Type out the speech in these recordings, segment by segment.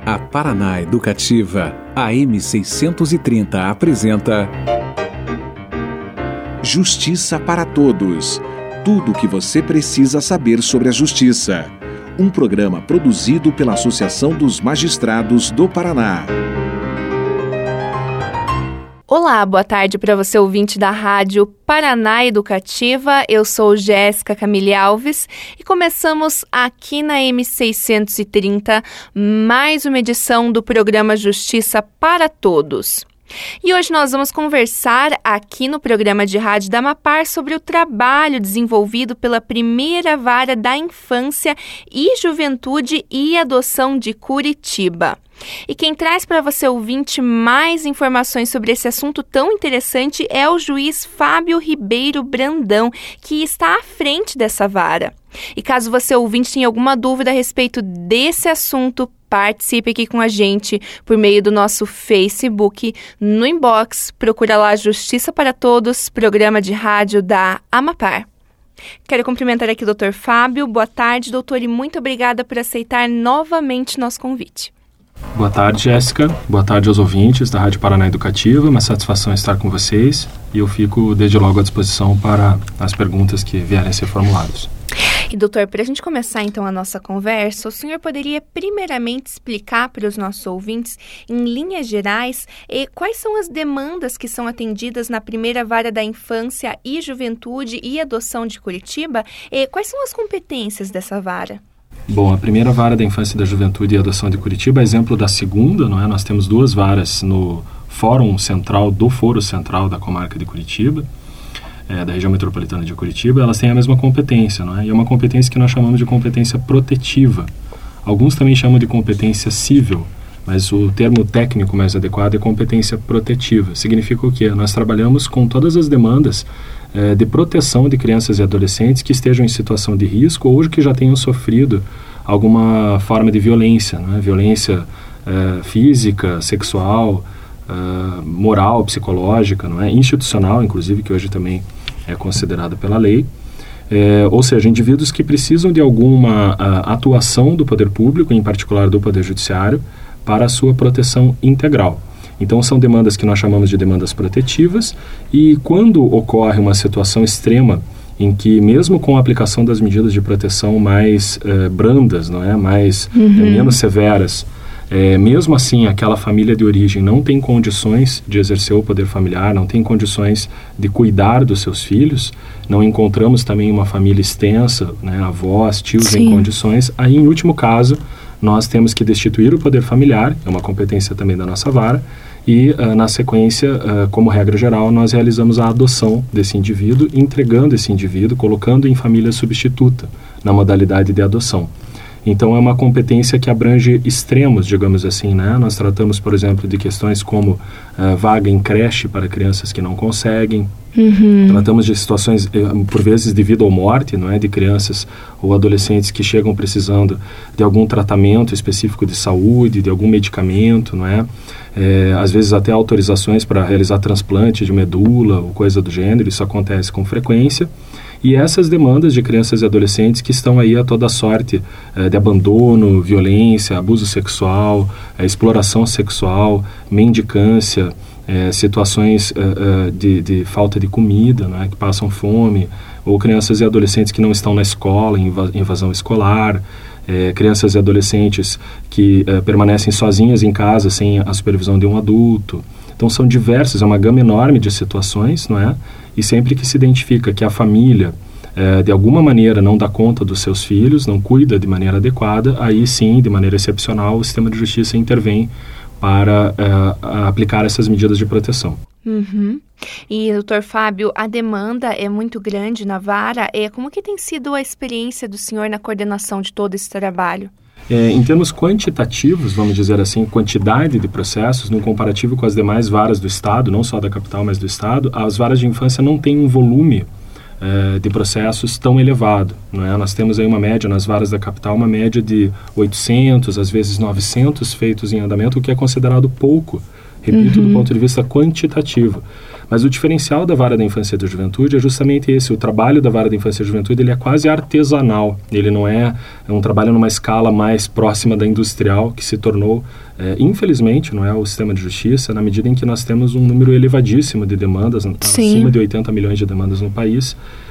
A Paraná Educativa, AM 630 apresenta Justiça para Todos. Tudo o que você precisa saber sobre a justiça. Um programa produzido pela Associação dos Magistrados do Paraná. Olá, boa tarde para você ouvinte da Rádio Paraná Educativa. Eu sou Jéssica Camille Alves e começamos aqui na M630 mais uma edição do programa Justiça para Todos. E hoje nós vamos conversar aqui no programa de rádio da Amapar sobre o trabalho desenvolvido pela primeira vara da Infância e Juventude e Adoção de Curitiba. E quem traz para você, ouvinte, mais informações sobre esse assunto tão interessante é o juiz Fábio Ribeiro Brandão, que está à frente dessa vara. E caso você, ouvinte, tenha alguma dúvida a respeito desse assunto, participe aqui com a gente por meio do nosso Facebook, no inbox, procura lá Justiça para Todos, programa de rádio da Amapar. Quero cumprimentar aqui o Dr. Fábio. Boa tarde, doutor, e muito obrigada por aceitar novamente nosso convite. Boa tarde, Jéssica. Boa tarde aos ouvintes da Rádio Paraná Educativa. Uma satisfação estar com vocês e eu fico desde logo à disposição para as perguntas que vierem a ser formuladas. E, doutor, para a gente começar então a nossa conversa, o senhor poderia primeiramente explicar para os nossos ouvintes, em linhas gerais, quais são as demandas que são atendidas na primeira vara da Infância e Juventude e Adoção de Curitiba? Quais são as competências dessa vara? Bom, a primeira vara da Infância e da Juventude e Adoção de Curitiba é exemplo da segunda, não é? Nós temos duas varas no Fórum Central do Foro Central da Comarca de Curitiba, da região metropolitana de Curitiba. Elas têm a mesma competência, não é? E é uma competência que nós chamamos de competência protetiva. Alguns também chamam de competência cível, mas o termo técnico mais adequado é competência protetiva. Significa o quê? Nós trabalhamos com todas as demandas de proteção de crianças e adolescentes que estejam em situação de risco ou que já tenham sofrido alguma forma de violência, não é? Violência física, sexual, moral, psicológica, não é? Institucional, inclusive, que hoje também é considerada pela lei. Ou seja, indivíduos que precisam de alguma atuação do poder público, em particular do Poder Judiciário, para a sua proteção integral. Então, são demandas que nós chamamos de demandas protetivas e quando ocorre uma situação extrema em que, mesmo com a aplicação das medidas de proteção mais brandas, não é? Menos severas, mesmo assim, aquela família de origem não tem condições de exercer o poder familiar, não tem condições de cuidar dos seus filhos, não encontramos também uma família extensa, né? Avós, tios Sim. em condições, aí, em último caso, nós temos que destituir o poder familiar, é uma competência também da nossa vara, e na sequência, como regra geral, nós realizamos a adoção desse indivíduo, entregando esse indivíduo, colocando em família substituta, na modalidade de adoção. Então, é uma competência que abrange extremos, digamos assim, né? Nós tratamos, por exemplo, de questões como vaga em creche para crianças que não conseguem. Tratamos de situações, por vezes, de vida ou morte, não é? De crianças ou adolescentes que chegam precisando de algum tratamento específico de saúde, de algum medicamento, não é? Às vezes até autorizações para realizar transplante de medula ou coisa do gênero, isso acontece com frequência. E essas demandas de crianças e adolescentes que estão aí a toda sorte de abandono, violência, abuso sexual, exploração sexual, mendicância, situações de falta de comida, né, que passam fome, ou crianças e adolescentes que não estão na escola, em invasão escolar, crianças e adolescentes que permanecem sozinhas em casa sem a supervisão de um adulto. Então são diversas, é uma gama enorme de situações, não é? E sempre que se identifica que a família, de alguma maneira, não dá conta dos seus filhos, não cuida de maneira adequada, aí sim, de maneira excepcional, o sistema de justiça intervém para aplicar essas medidas de proteção. E, doutor Fábio, a demanda é muito grande na vara. Como que tem sido a experiência do senhor na coordenação de todo esse trabalho? Em termos quantitativos, vamos dizer assim, quantidade de processos, no comparativo com as demais varas do Estado, não só da capital, mas do Estado, as varas de infância não têm um volume de processos tão elevado, não é? Nós temos aí uma média, nas varas da capital, uma média de 800, às vezes 900 feitos em andamento, o que é considerado pouco Repito, do ponto de vista quantitativo. Mas o diferencial da Vara da Infância e da Juventude é justamente esse. O trabalho da Vara da Infância e da Juventude ele é quase artesanal. Ele não é um trabalho numa escala mais próxima da industrial, que se tornou, infelizmente, não é o sistema de justiça, na medida em que nós temos um número elevadíssimo de demandas, acima de 80 milhões de demandas no país.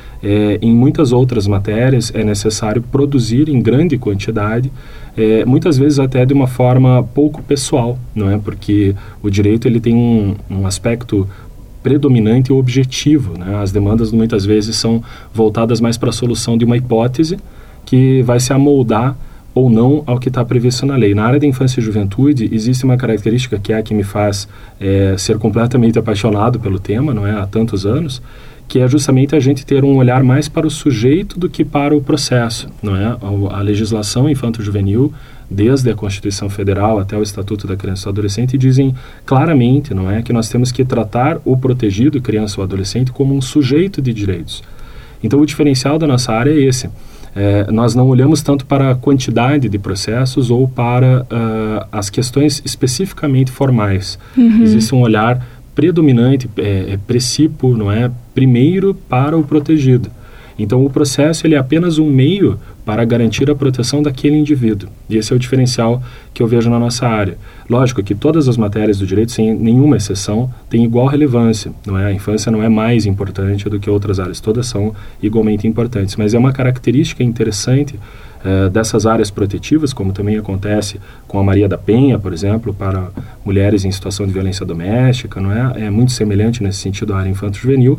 Em muitas outras matérias é necessário produzir em grande quantidade, muitas vezes até de uma forma pouco pessoal, não é? Porque o direito ele tem um aspecto predominante e objetivo, né? As demandas muitas vezes são voltadas mais para a solução de uma hipótese que vai se amoldar ou não ao que está previsto na lei. Na área da infância e juventude existe uma característica que é a que me faz ser completamente apaixonado pelo tema, não é? Há tantos anos, que é justamente a gente ter um olhar mais para o sujeito do que para o processo, não é? A legislação infanto-juvenil, desde a Constituição Federal até o Estatuto da Criança e do Adolescente, dizem claramente, não é, que nós temos que tratar o protegido, criança ou adolescente, como um sujeito de direitos. Então, o diferencial da nossa área é esse. Nós não olhamos tanto para a quantidade de processos ou para as questões especificamente formais. Existe um olhar predominante, precípio, não é, primeiro para o protegido. Então, o processo ele é apenas um meio para garantir a proteção daquele indivíduo. E esse é o diferencial que eu vejo na nossa área. Lógico que todas as matérias do direito, sem nenhuma exceção, têm igual relevância. Não é? A infância não é mais importante do que outras áreas. Todas são igualmente importantes. Mas é uma característica interessante dessas áreas protetivas, como também acontece com a Maria da Penha, por exemplo, para mulheres em situação de violência doméstica, não é? É muito semelhante nesse sentido à área infanto-juvenil.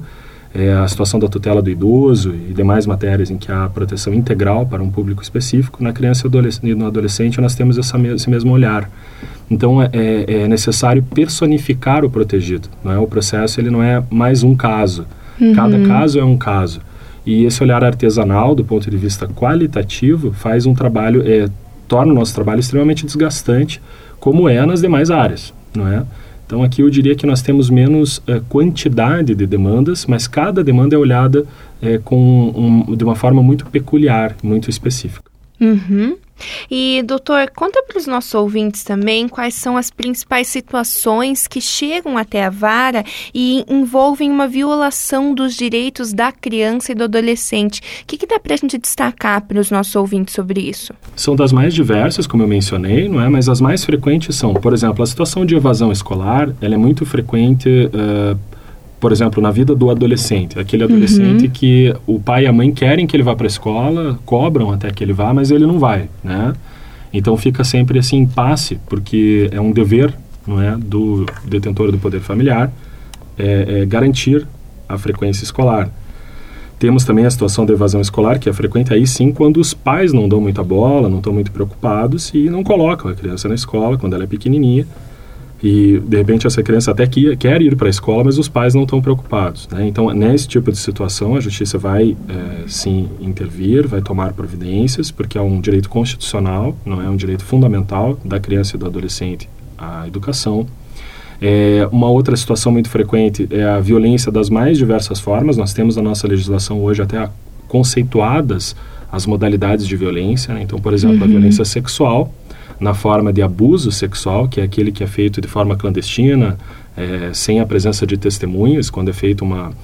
A situação da tutela do idoso e demais matérias em que há proteção integral para um público específico. Na criança e no adolescente nós temos esse mesmo olhar. Então é necessário personificar o protegido, não é? O processo ele não é mais um caso, cada caso é um caso. E esse olhar artesanal, do ponto de vista qualitativo, faz um trabalho, torna o nosso trabalho extremamente desgastante, como é nas demais áreas, não é? Então, aqui eu diria que nós temos menos quantidade de demandas, mas cada demanda é olhada de uma forma muito peculiar, muito específica. E, doutor, conta para os nossos ouvintes também quais são as principais situações que chegam até a vara e envolvem uma violação dos direitos da criança e do adolescente. O que dá para a gente destacar para os nossos ouvintes sobre isso? São das mais diversas, como eu mencionei, não é? Mas as mais frequentes são, por exemplo, a situação de evasão escolar, ela é muito frequente, por exemplo, na vida do adolescente. Aquele adolescente que o pai e a mãe querem que ele vá para a escola, cobram até que ele vá, mas ele não vai, né? Então fica sempre esse impasse, porque é um dever, não é, do detentor do poder familiar, garantir a frequência escolar. Temos também a situação da evasão escolar, que é frequente aí sim quando os pais não dão muita bola, não estão muito preocupados e não colocam a criança na escola quando ela é pequenininha. E, de repente, essa criança até quer ir para a escola, mas os pais não estão preocupados, né? Então, nesse tipo de situação, a justiça vai, sim, intervir, vai tomar providências, porque é um direito constitucional, não é um direito fundamental da criança e do adolescente à educação. Uma outra situação muito frequente é a violência das mais diversas formas. Nós temos na nossa legislação hoje até conceituadas as modalidades de violência, né? Então, por exemplo, a violência sexual, na forma de abuso sexual, que é aquele que é feito de forma clandestina, sem a presença de testemunhas, quando é feito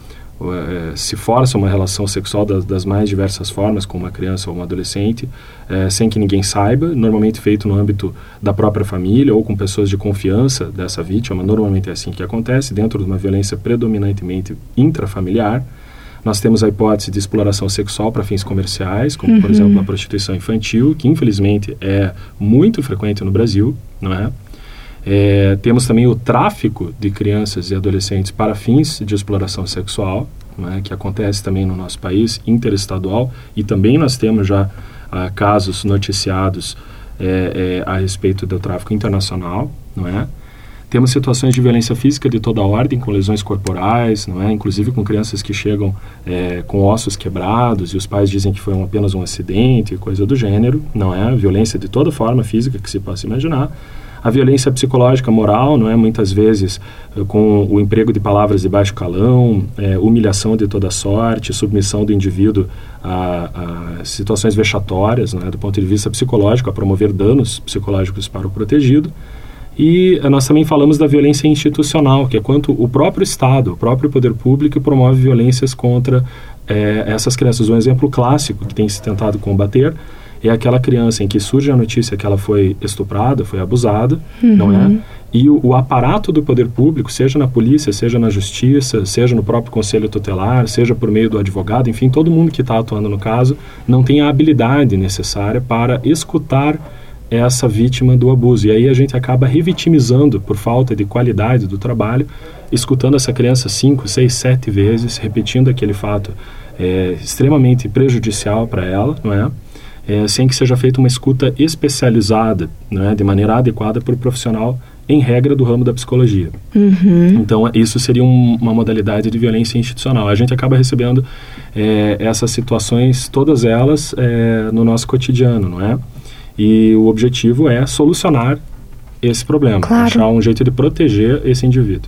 se força uma relação sexual das mais diversas formas com uma criança ou um adolescente, sem que ninguém saiba, normalmente feito no âmbito da própria família ou com pessoas de confiança dessa vítima. Normalmente é assim que acontece, dentro de uma violência predominantemente intrafamiliar. Nós temos a hipótese de exploração sexual para fins comerciais, como, por exemplo, a prostituição infantil, que, infelizmente, é muito frequente no Brasil, não é? Temos também o tráfico de crianças e adolescentes para fins de exploração sexual, não é? Que acontece também no nosso país, interestadual, e também nós temos já casos noticiados a respeito do tráfico internacional, não é? Temos situações de violência física de toda ordem, com lesões corporais, não é? Inclusive com crianças que chegam com ossos quebrados e os pais dizem que foi apenas um acidente, coisa do gênero, não é? Violência de toda forma física que se possa imaginar. A violência psicológica, moral, não é? Muitas vezes com o emprego de palavras de baixo calão, humilhação de toda sorte, submissão do indivíduo a situações vexatórias, não é? Do ponto de vista psicológico, a promover danos psicológicos para o protegido. E nós também falamos da violência institucional, que é quanto o próprio Estado, o próprio poder público promove violências contra essas crianças. Um exemplo clássico que tem se tentado combater é aquela criança em que surge a notícia que ela foi estuprada, foi abusada, não é? E o aparato do poder público, seja na polícia, seja na justiça, seja no próprio conselho tutelar, seja por meio do advogado, enfim, todo mundo que está atuando no caso, não tem a habilidade necessária para escutar essa vítima do abuso. E aí a gente acaba revitimizando por falta de qualidade do trabalho, escutando essa criança 5, 6, 7 vezes, repetindo aquele fato extremamente prejudicial para ela, não é? Sem que seja feita uma escuta especializada, não é? De maneira adequada por profissional, em regra, do ramo da psicologia. Então, isso seria uma modalidade de violência institucional. A gente acaba recebendo essas situações, todas elas, no nosso cotidiano, não é? E o objetivo é solucionar esse problema, achar um jeito de proteger esse indivíduo.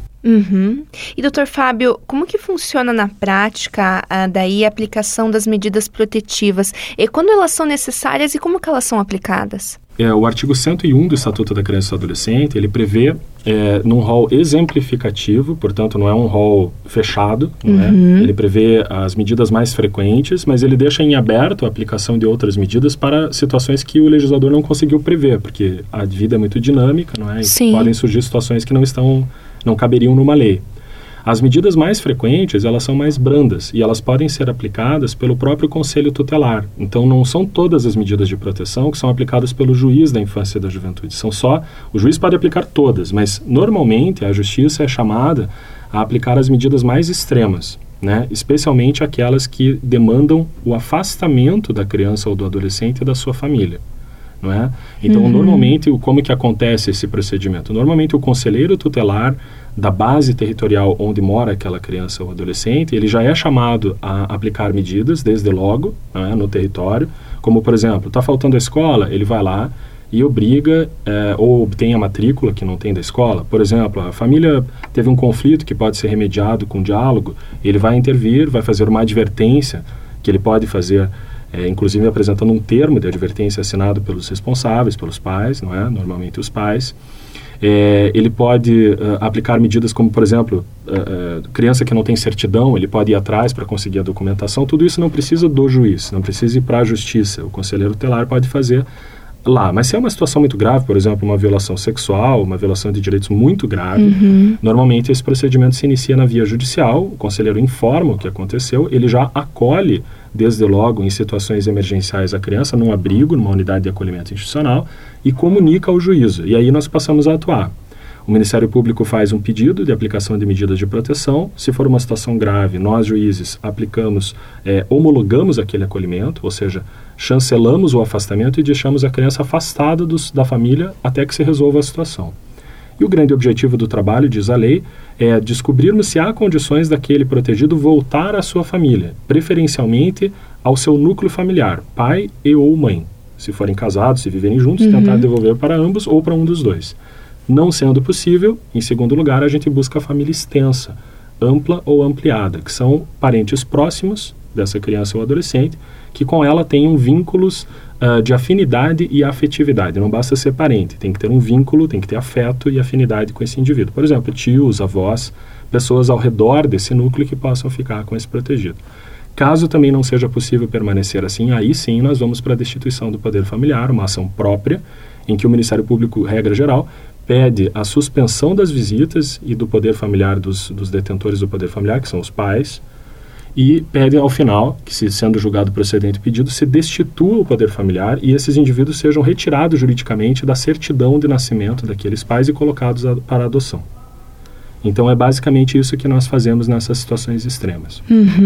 E, doutor Fábio, como que funciona na prática daí a aplicação das medidas protetivas? E quando elas são necessárias e como que elas são aplicadas? O artigo 101 do Estatuto da Criança e do Adolescente, ele prevê num rol exemplificativo, portanto não é um rol fechado, não é? Ele prevê as medidas mais frequentes, mas ele deixa em aberto a aplicação de outras medidas para situações que o legislador não conseguiu prever, porque a vida é muito dinâmica, não é? E podem surgir situações que não caberiam numa lei. As medidas mais frequentes, elas são mais brandas e elas podem ser aplicadas pelo próprio conselho tutelar. Então, não são todas as medidas de proteção que são aplicadas pelo juiz da infância e da juventude. O juiz pode aplicar todas, mas normalmente a justiça é chamada a aplicar as medidas mais extremas, né? Especialmente aquelas que demandam o afastamento da criança ou do adolescente da sua família. Não é? Então, normalmente, como que acontece esse procedimento? Normalmente, o conselheiro tutelar da base territorial onde mora aquela criança ou adolescente, ele já é chamado a aplicar medidas, desde logo, não é? No território, como, por exemplo, está faltando a escola, ele vai lá e obriga ou obtém a matrícula que não tem da escola. Por exemplo, a família teve um conflito que pode ser remediado com diálogo, ele vai intervir, vai fazer uma advertência que ele pode fazer, inclusive apresentando um termo de advertência assinado pelos responsáveis, pelos pais, não é? Normalmente os pais. Ele pode aplicar medidas como, por exemplo, criança que não tem certidão, ele pode ir atrás para conseguir a documentação. Tudo isso não precisa do juiz, não precisa ir para a justiça. O conselheiro tutelar pode fazer lá. Mas se é uma situação muito grave, por exemplo, uma violação sexual, uma violação de direitos muito grave, normalmente esse procedimento se inicia na via judicial, o conselheiro informa o que aconteceu, ele já acolhe, desde logo, em situações emergenciais, a criança num abrigo, numa unidade de acolhimento institucional, e comunica ao juízo. E aí nós passamos a atuar. O Ministério Público faz um pedido de aplicação de medidas de proteção. Se for uma situação grave, nós, juízes, aplicamos, homologamos aquele acolhimento, ou seja, chancelamos o afastamento e deixamos a criança afastada da família até que se resolva a situação. E o grande objetivo do trabalho, diz a lei, é descobrirmos se há condições daquele protegido voltar à sua família, preferencialmente ao seu núcleo familiar, pai e ou mãe. Se forem casados, se viverem juntos, tentar devolver para ambos ou para um dos dois. Não sendo possível, em segundo lugar, a gente busca a família extensa, ampla ou ampliada, que são parentes próximos dessa criança ou adolescente, que com ela tenham vínculos de afinidade e afetividade. Não basta ser parente, tem que ter um vínculo, tem que ter afeto e afinidade com esse indivíduo. Por exemplo, tios, avós, pessoas ao redor desse núcleo que possam ficar com esse protegido. Caso também não seja possível permanecer assim, aí sim nós vamos para a destituição do poder familiar, uma ação própria, em que o Ministério Público, regra geral, pede a suspensão das visitas e do poder familiar dos detentores do poder familiar, que são os pais, e pede ao final, que se sendo julgado procedente o pedido, se destitua o poder familiar e esses indivíduos sejam retirados juridicamente da certidão de nascimento daqueles pais e colocados para adoção. Então, é basicamente isso que nós fazemos nessas situações extremas.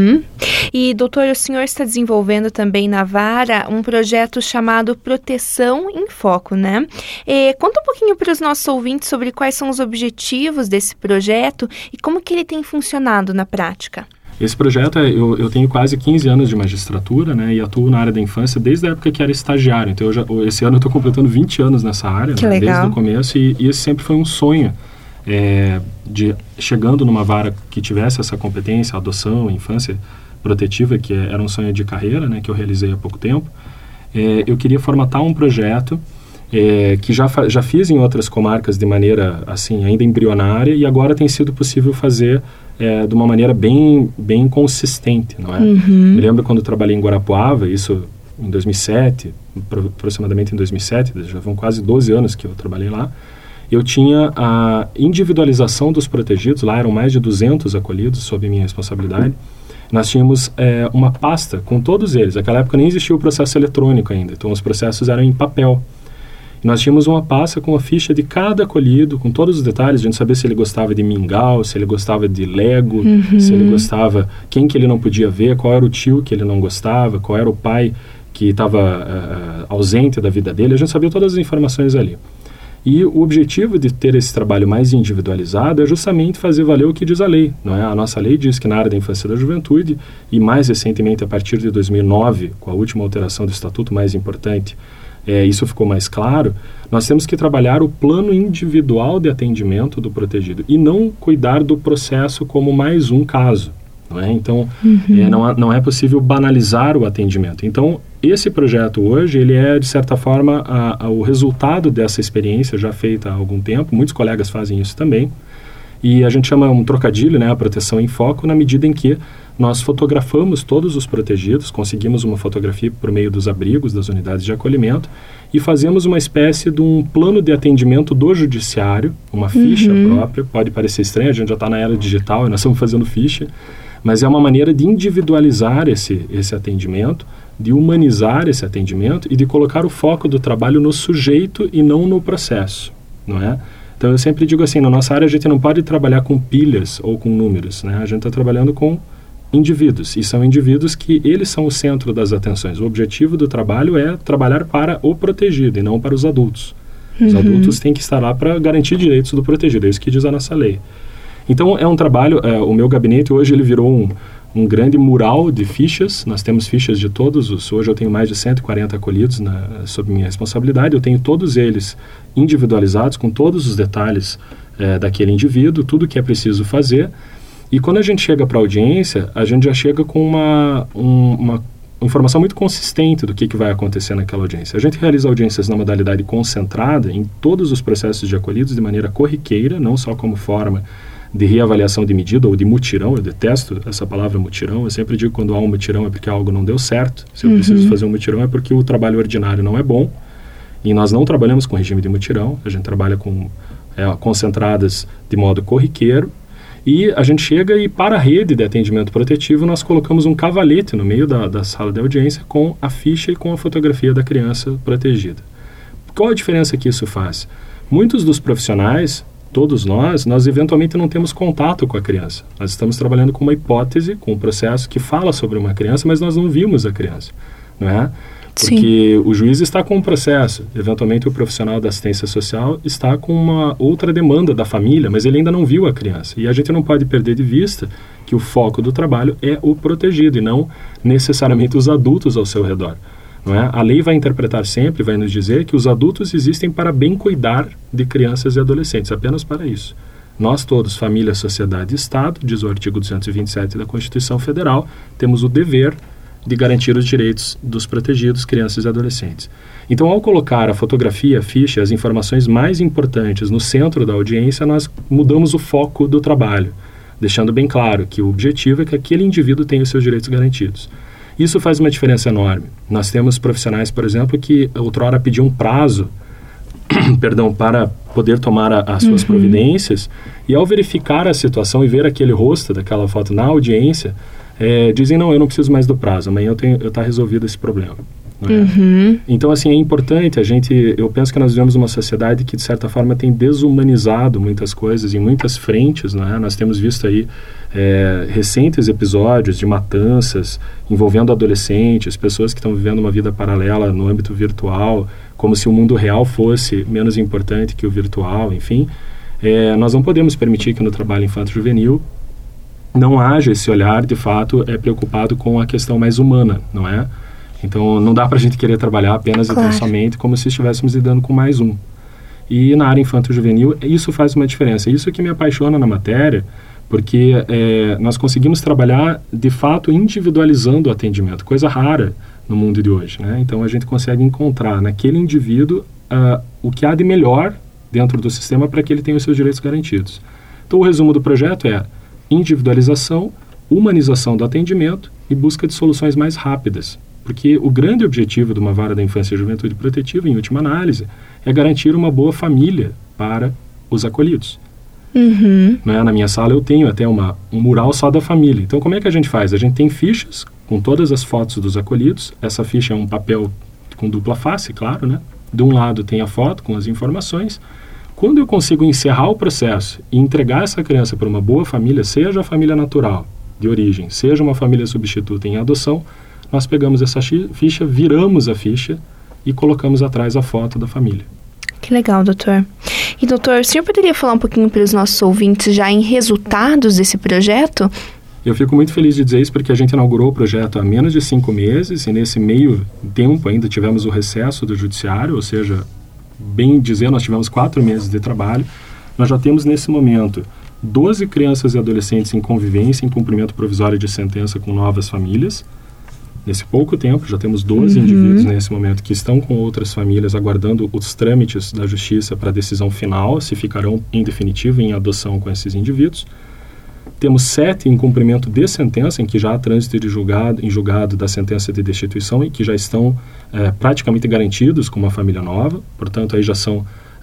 E, doutor, o senhor está desenvolvendo também na Vara um projeto chamado Proteção em Foco, né? Conta um pouquinho para os nossos ouvintes sobre quais são os objetivos desse projeto e como que ele tem funcionado na prática. Esse projeto, eu tenho quase 15 anos de magistratura, né, e atuo na área da infância desde a época que era estagiário. Então, esse ano eu estou completando 20 anos nessa área, né, desde o começo, e esse sempre foi um sonho. Chegando numa vara que tivesse essa competência, adoção, infância protetiva, que era um sonho de carreira, né, que eu realizei há pouco tempo, eu queria formatar um projeto que já fiz em outras comarcas de maneira assim ainda embrionária, e agora tem sido possível fazer de uma maneira bem consistente, não é? Me lembro quando trabalhei em Guarapuava, isso em 2007, aproximadamente em 2007, já vão quase 12 anos que eu trabalhei lá. Eu tinha a individualização dos protegidos, lá eram mais de 200 acolhidos sob minha responsabilidade. Nós tínhamos uma pasta com todos eles. Naquela época nem existia o processo eletrônico ainda, então os processos eram em papel. E nós tínhamos uma pasta com a ficha de cada acolhido, com todos os detalhes, a gente sabia se ele gostava de mingau, se ele gostava de Lego, se ele gostava, quem que ele não podia ver, qual era o tio que ele não gostava, qual era o pai que estava ausente da vida dele. A gente sabia todas as informações ali. E o objetivo de ter esse trabalho mais individualizado é justamente fazer valer o que diz a lei, não é? A nossa lei diz que na área da infância e da juventude, e mais recentemente a partir de 2009, com a última alteração do estatuto mais importante, isso ficou mais claro, nós temos que trabalhar o plano individual de atendimento do protegido e não cuidar do processo como mais um caso, não é? Então, não é possível banalizar o atendimento. Então, esse projeto hoje, ele é, de certa forma, o resultado dessa experiência já feita há algum tempo. Muitos colegas fazem isso também. E a gente chama um trocadilho, né, a proteção em foco, na medida em que nós fotografamos todos os protegidos, conseguimos uma fotografia por meio dos abrigos, das unidades de acolhimento, e fazemos uma espécie de um plano de atendimento do judiciário, uma ficha própria. Pode parecer estranho, a gente já está na era digital e nós estamos fazendo ficha, mas é uma maneira de individualizar esse atendimento, de humanizar esse atendimento e de colocar o foco do trabalho no sujeito e não no processo, não é? Então, eu sempre digo assim, na nossa área a gente não pode trabalhar com pilhas ou com números, né? A gente está trabalhando com indivíduos, e são indivíduos que eles são o centro das atenções. O objetivo do trabalho é trabalhar para o protegido e não para os adultos. Os adultos têm que estar lá para garantir direitos do protegido, é isso que diz a nossa lei. Então, é um trabalho, o meu gabinete hoje ele virou um grande mural de fichas. Nós temos fichas de todos hoje eu tenho mais de 140 acolhidos sob minha responsabilidade, eu tenho todos eles individualizados, com todos os detalhes daquele indivíduo, tudo que é preciso fazer. E quando a gente chega para a audiência, a gente já chega com uma informação muito consistente do que vai acontecer naquela audiência. A gente realiza audiências na modalidade concentrada em todos os processos de acolhidos de maneira corriqueira, não só como forma de reavaliação de medida ou de mutirão. Eu detesto essa palavra mutirão. Eu sempre digo que quando há um mutirão é porque algo não deu certo. Se eu preciso fazer um mutirão é porque o trabalho ordinário não é bom. E nós não trabalhamos com regime de mutirão. A gente trabalha com concentradas de modo corriqueiro. E a gente chega e, para a rede de atendimento protetivo, nós colocamos um cavalete no meio da sala de audiência com a ficha e com a fotografia da criança protegida. Qual a diferença que isso faz? Muitos dos profissionais, todos nós eventualmente não temos contato com a criança. Nós estamos trabalhando com uma hipótese, com um processo que fala sobre uma criança, mas nós não vimos a criança, não é? Porque o juiz está com um processo, eventualmente o profissional da assistência social está com uma outra demanda da família, mas ele ainda não viu a criança. E a gente não pode perder de vista que o foco do trabalho é o protegido e não necessariamente os adultos ao seu redor. Não é? A lei vai interpretar sempre, vai nos dizer que os adultos existem para bem cuidar de crianças e adolescentes, apenas para isso. Nós todos, família, sociedade e Estado, diz o artigo 227 da Constituição Federal, temos o dever de garantir os direitos dos protegidos, crianças e adolescentes. Então, ao colocar a fotografia, a ficha, as informações mais importantes no centro da audiência, nós mudamos o foco do trabalho, deixando bem claro que o objetivo é que aquele indivíduo tenha os seus direitos garantidos. Isso faz uma diferença enorme. Nós temos profissionais, por exemplo, que outrora pediam um prazo para poder tomar as suas providências, e ao verificar a situação e ver aquele rosto daquela foto na audiência, dizem, não, eu não preciso mais do prazo, amanhã eu tá resolvido esse problema. Não é? Então, assim, é importante eu penso que nós vivemos uma sociedade que, de certa forma, tem desumanizado muitas coisas em muitas frentes, não é? Nós temos visto aí recentes episódios de matanças envolvendo adolescentes, pessoas que estão vivendo uma vida paralela no âmbito virtual, como se o mundo real fosse menos importante que o virtual, enfim. Nós não podemos permitir que no trabalho infanto-juvenil não haja esse olhar, de fato, preocupado com a questão mais humana, não é? Então, não dá para a gente querer trabalhar apenas e tão somente como se estivéssemos lidando com mais um. E na área infanto-juvenil, isso faz uma diferença. Isso que me apaixona na matéria, porque nós conseguimos trabalhar, de fato, individualizando o atendimento, coisa rara no mundo de hoje, né? Então, a gente consegue encontrar naquele indivíduo o que há de melhor dentro do sistema para que ele tenha os seus direitos garantidos. Então, o resumo do projeto é individualização, humanização do atendimento e busca de soluções mais rápidas. Porque o grande objetivo de uma vara da infância e juventude protetiva, em última análise, é garantir uma boa família para os acolhidos. Né? Na minha sala eu tenho até um mural só da família. Então, como é que a gente faz? A gente tem fichas com todas as fotos dos acolhidos. Essa ficha é um papel com dupla face, claro, né? De um lado tem a foto com as informações. Quando eu consigo encerrar o processo e entregar essa criança para uma boa família, seja a família natural de origem, seja uma família substituta em adoção, nós pegamos essa ficha, viramos a ficha e colocamos atrás a foto da família. Que legal, doutor. E, doutor, o senhor poderia falar um pouquinho para os nossos ouvintes já em resultados desse projeto? Eu fico muito feliz de dizer isso porque a gente inaugurou o projeto há menos de 5 meses e nesse meio tempo ainda tivemos o recesso do judiciário, ou seja, bem dizer, nós tivemos 4 meses de trabalho. Nós já temos nesse momento 12 crianças e adolescentes em convivência, em cumprimento provisório de sentença com novas famílias. Nesse pouco tempo, já temos 12 indivíduos nesse momento que estão com outras famílias aguardando os trâmites da justiça para a decisão final, se ficarão em definitivo em adoção com esses indivíduos. Temos 7 em cumprimento de sentença, em que já há trânsito em julgado da sentença de destituição e que já estão praticamente garantidos com uma família nova. Portanto, aí já são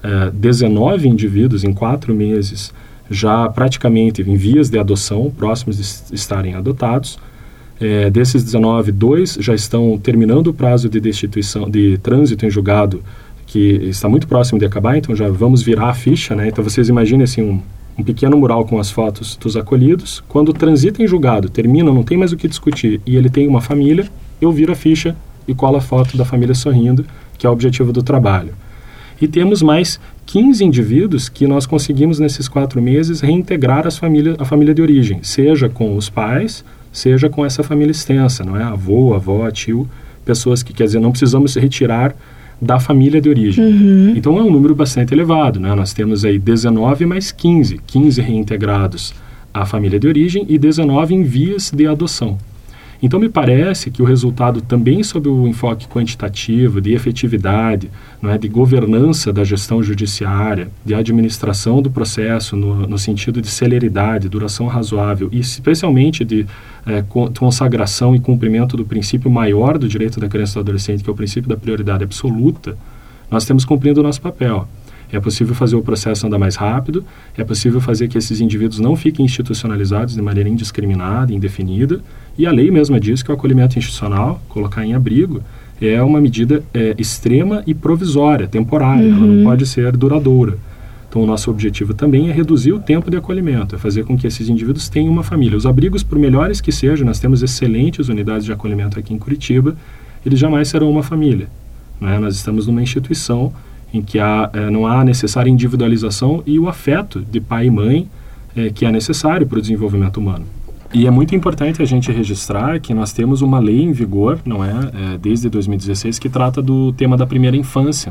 19 indivíduos em 4 meses, já praticamente em vias de adoção, próximos de estarem adotados. Desses 19, 2 já estão terminando o prazo de destituição, de trânsito em julgado, que está muito próximo de acabar, então já vamos virar a ficha, né? Então vocês imaginem assim um pequeno mural com as fotos dos acolhidos. Quando transita em julgado, termina, não tem mais o que discutir, e ele tem uma família, eu viro a ficha e colo a foto da família sorrindo, que é o objetivo do trabalho. E temos mais 15 indivíduos que nós conseguimos nesses 4 meses reintegrar a família de origem, seja com os pais, seja com essa família extensa, não é? Avô, avó, tio, pessoas que, quer dizer, não precisamos se retirar da família de origem. Então é um número bastante elevado, né? Nós temos aí 19 mais 15 reintegrados à família de origem e 19 em vias de adoção. Então me parece que o resultado também sob o enfoque quantitativo, de efetividade, não é, de governança da gestão judiciária, de administração do processo no sentido de celeridade, duração razoável e especialmente de consagração e cumprimento do princípio maior do direito da criança e do adolescente, que é o princípio da prioridade absoluta, nós temos cumprindo o nosso papel. É possível fazer o processo andar mais rápido, é possível fazer que esses indivíduos não fiquem institucionalizados de maneira indiscriminada, indefinida, e a lei mesma diz que o acolhimento institucional, colocar em abrigo, é uma medida extrema e provisória, temporária, ela não pode ser duradoura. Então o nosso objetivo também é reduzir o tempo de acolhimento, é fazer com que esses indivíduos tenham uma família. Os abrigos, por melhores que sejam, nós temos excelentes unidades de acolhimento aqui em Curitiba, eles jamais serão uma família, né? Nós estamos numa instituição em que não há a necessária individualização e o afeto de pai e mãe que é necessário para o desenvolvimento humano. E é muito importante a gente registrar que nós temos uma lei em vigor, não é, desde 2016, que trata do tema da primeira infância.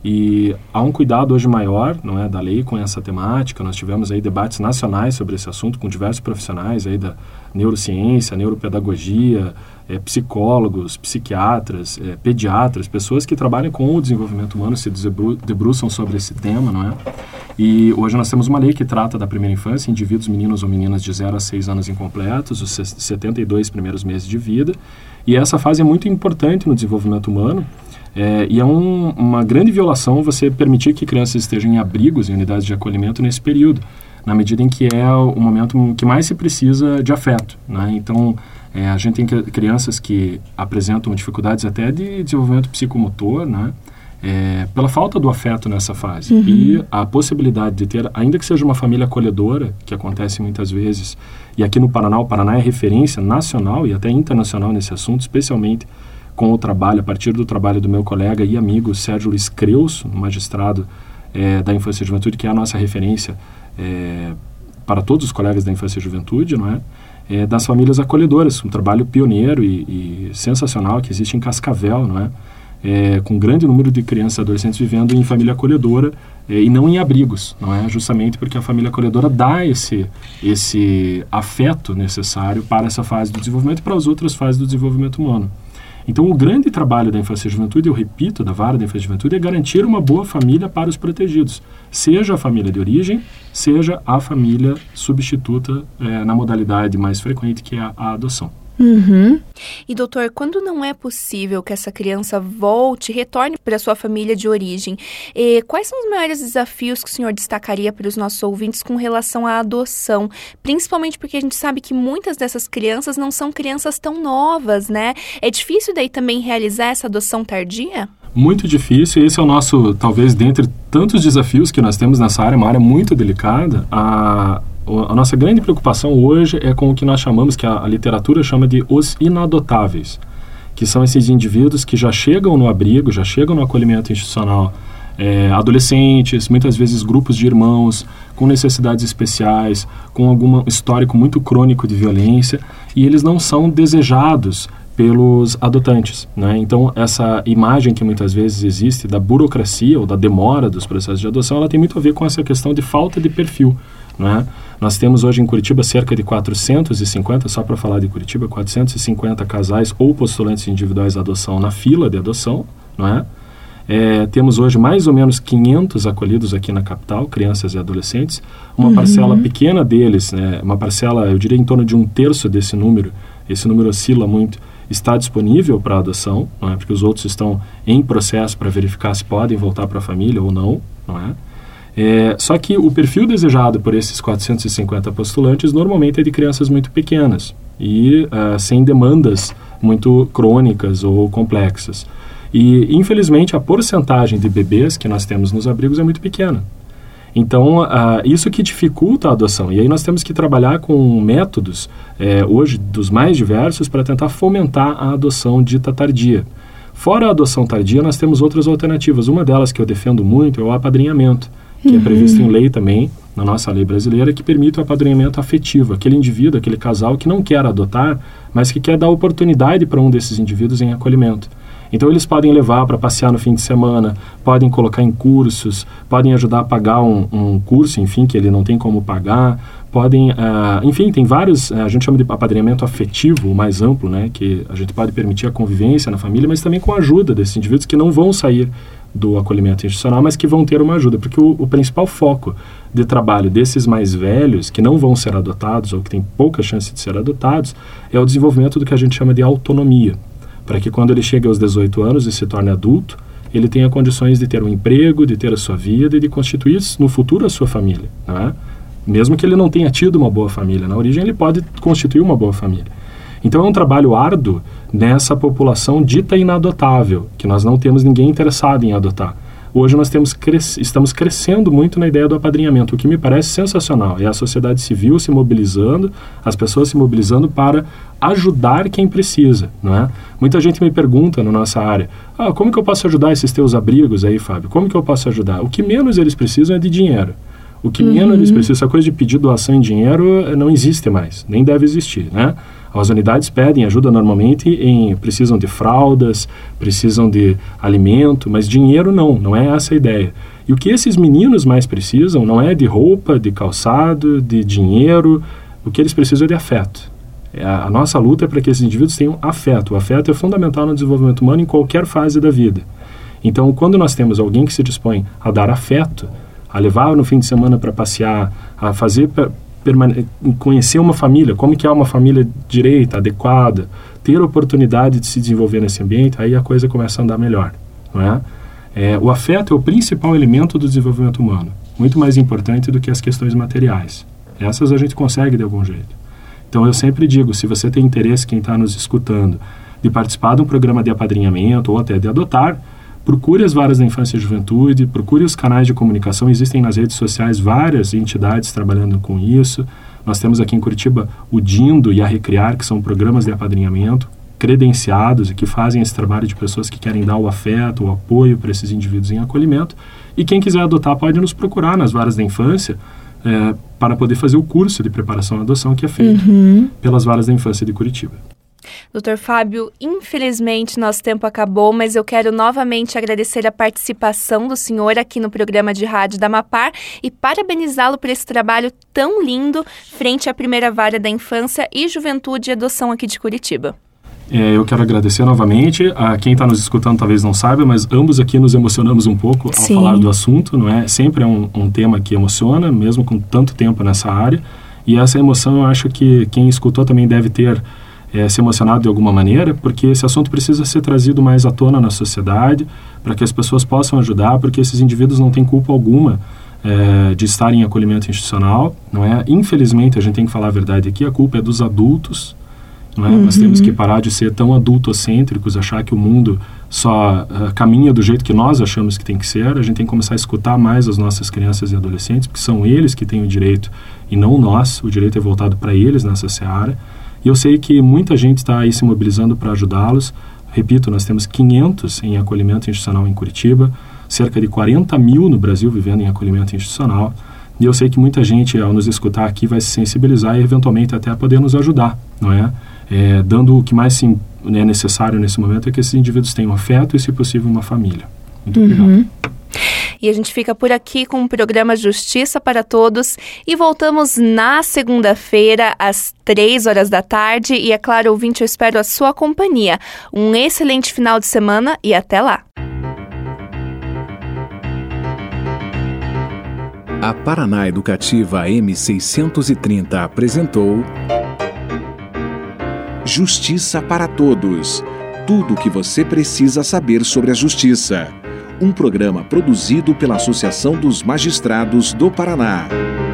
E há um cuidado hoje maior, não é, da lei com essa temática. Nós tivemos aí debates nacionais sobre esse assunto com diversos profissionais aí da neurociência, neuropedagogia, psicólogos, psiquiatras, pediatras, pessoas que trabalham com o desenvolvimento humano, se debruçam sobre esse tema, não é? E hoje nós temos uma lei que trata da primeira infância, indivíduos, meninos ou meninas de 0 a 6 anos incompletos, os 72 primeiros meses de vida. E essa fase é muito importante no desenvolvimento humano. E é uma grande violação você permitir que crianças estejam em abrigos, em unidades de acolhimento nesse período, na medida em que é o momento que mais se precisa de afeto, né? Então, a gente tem crianças que apresentam dificuldades até de desenvolvimento psicomotor, né? Pela falta do afeto nessa fase. E a possibilidade de ter, ainda que seja uma família acolhedora, que acontece muitas vezes, e aqui no Paraná, o Paraná é referência nacional e até internacional nesse assunto, especialmente com o trabalho, a partir do trabalho do meu colega e amigo Sérgio Luiz Creuso, magistrado da Infância e Juventude, que é a nossa referência para todos os colegas da Infância e Juventude, não é? Das famílias acolhedoras, um trabalho pioneiro e sensacional que existe em Cascavel, não é? Com um grande número de crianças e adolescentes vivendo em família acolhedora e não em abrigos, não é? Justamente porque a família acolhedora dá esse afeto necessário para essa fase do desenvolvimento e para as outras fases do desenvolvimento humano. Então, o grande trabalho da Infância e Juventude, eu repito, da Vara da Infância e Juventude, é garantir uma boa família para os protegidos, seja a família de origem, seja a família substituta na modalidade mais frequente, que é a adoção. Uhum. E, doutor, quando não é possível que essa criança retorne para a sua família de origem, quais são os maiores desafios que o senhor destacaria para os nossos ouvintes com relação à adoção? Principalmente porque a gente sabe que muitas dessas crianças não são crianças tão novas, né? É difícil daí também realizar essa adoção tardia? Muito difícil, esse é o nosso, talvez, dentre tantos desafios que nós temos nessa área, uma área muito delicada. A nossa grande preocupação hoje é com o que nós chamamos, que a literatura chama de os inadotáveis, que são esses indivíduos que já chegam no abrigo, já chegam no acolhimento institucional, adolescentes, muitas vezes grupos de irmãos, com necessidades especiais, com algum histórico muito crônico de violência, e eles não são desejados pelos adotantes, né? Então, essa imagem que muitas vezes existe da burocracia ou da demora dos processos de adoção, ela tem muito a ver com essa questão de falta de perfil, né? Nós temos hoje em Curitiba cerca de 450, só para falar de Curitiba, 450 casais ou postulantes individuais de adoção na fila de adoção, não é? Temos hoje mais ou menos 500 acolhidos aqui na capital, crianças e adolescentes. Uma parcela pequena deles, uma parcela, eu diria, em torno de 1/3 desse número, esse número oscila muito, está disponível para adoção, não é? Porque os outros estão em processo para verificar se podem voltar para a família ou não, não é? Só que o perfil desejado por esses 450 postulantes normalmente é de crianças muito pequenas e sem demandas muito crônicas ou complexas. E, infelizmente, a porcentagem de bebês que nós temos nos abrigos é muito pequena. Então, isso que dificulta a adoção. E aí nós temos que trabalhar com métodos, hoje, dos mais diversos, para tentar fomentar a adoção dita tardia. Fora a adoção tardia, nós temos outras alternativas. Uma delas que eu defendo muito é o apadrinhamento, que é previsto em lei também, na nossa lei brasileira, que permite o apadrinhamento afetivo. Aquele indivíduo, aquele casal que não quer adotar, mas que quer dar oportunidade para um desses indivíduos em acolhimento. Então, eles podem levar para passear no fim de semana, podem colocar em cursos, podem ajudar a pagar um curso, enfim, que ele não tem como pagar, podem, enfim, tem vários, a gente chama de apadrinhamento afetivo, o mais amplo, né, que a gente pode permitir a convivência na família, mas também com a ajuda desses indivíduos que não vão sair do acolhimento institucional, mas que vão ter uma ajuda, porque o principal foco de trabalho desses mais velhos, que não vão ser adotados ou que têm pouca chance de ser adotados, é o desenvolvimento do que a gente chama de autonomia, para que quando ele chegue aos 18 anos e se torne adulto, ele tenha condições de ter um emprego, de ter a sua vida e de constituir no futuro a sua família, não é? Mesmo que ele não tenha tido uma boa família na origem, ele pode constituir uma boa família. Então é um trabalho árduo nessa população dita inadotável, que nós não temos ninguém interessado em adotar. Hoje nós estamos crescendo muito na ideia do apadrinhamento, o que me parece sensacional. É a sociedade civil se mobilizando, as pessoas se mobilizando para ajudar quem precisa, não é? Muita gente me pergunta na nossa área, como que eu posso ajudar esses teus abrigos aí, Fábio? Como que eu posso ajudar? O que menos eles precisam é de dinheiro. O que menos eles precisam, essa coisa de pedir doação em dinheiro não existe mais, nem deve existir, né? As unidades pedem ajuda normalmente precisam de fraldas, precisam de alimento, mas dinheiro não é essa a ideia. E o que esses meninos mais precisam não é de roupa, de calçado, de dinheiro, o que eles precisam é de afeto. A nossa luta é para que esses indivíduos tenham afeto. O afeto é fundamental no desenvolvimento humano em qualquer fase da vida. Então, quando nós temos alguém que se dispõe a dar afeto, a levar no fim de semana para passear, a fazer conhecer uma família, como que é uma família direita, adequada, ter oportunidade de se desenvolver nesse ambiente, aí a coisa começa a andar melhor, não é? O afeto é o principal elemento do desenvolvimento humano, muito mais importante do que as questões materiais. Essas a gente consegue de algum jeito. Então eu sempre digo, se você tem interesse, quem está nos escutando, de participar de um programa de apadrinhamento ou até de adotar, procure as varas da infância e juventude, procure os canais de comunicação, existem nas redes sociais várias entidades trabalhando com isso. Nós temos aqui em Curitiba o Dindo e a Recriar, que são programas de apadrinhamento credenciados e que fazem esse trabalho de pessoas que querem dar o afeto, o apoio para esses indivíduos em acolhimento. E quem quiser adotar pode nos procurar nas varas da infância para poder fazer o curso de preparação à adoção que é feito pelas varas da infância de Curitiba. Doutor Fábio, infelizmente nosso tempo acabou, mas eu quero novamente agradecer a participação do senhor aqui no programa de rádio da Amapar e parabenizá-lo por esse trabalho tão lindo frente à primeira vara da infância e juventude e adoção aqui de Curitiba. Eu quero agradecer novamente a quem está nos escutando, talvez não saiba, mas ambos aqui nos emocionamos um pouco ao falar do assunto, não é? Sempre é um tema que emociona, mesmo com tanto tempo nessa área, e essa emoção eu acho que quem escutou também deve ter se emocionado de alguma maneira, porque esse assunto precisa ser trazido mais à tona na sociedade, para que as pessoas possam ajudar, porque esses indivíduos não têm culpa alguma de estar em acolhimento institucional, não é? Infelizmente, a gente tem que falar a verdade aqui, a culpa é dos adultos, não é? Nós temos que parar de ser tão adultocêntricos, achar que o mundo só caminha do jeito que nós achamos que tem que ser. A gente tem que começar a escutar mais as nossas crianças e adolescentes, porque são eles que têm o direito e não nós. O direito é voltado para eles nessa seara. E eu sei que muita gente está aí se mobilizando para ajudá-los. Repito, nós temos 500 em acolhimento institucional em Curitiba, cerca de 40 mil no Brasil vivendo em acolhimento institucional. E eu sei que muita gente, ao nos escutar aqui, vai se sensibilizar e, eventualmente, até poder nos ajudar, não é? Dando o que mais é necessário nesse momento é que esses indivíduos tenham afeto e, se possível, uma família. Muito obrigado. E a gente fica por aqui com o programa Justiça para Todos e voltamos na segunda-feira às 3h da tarde. E, é claro, ouvinte, eu espero a sua companhia. Um excelente final de semana e até lá. A Paraná Educativa M630 apresentou Justiça para Todos. Tudo o que você precisa saber sobre a justiça. Um programa produzido pela Associação dos Magistrados do Paraná.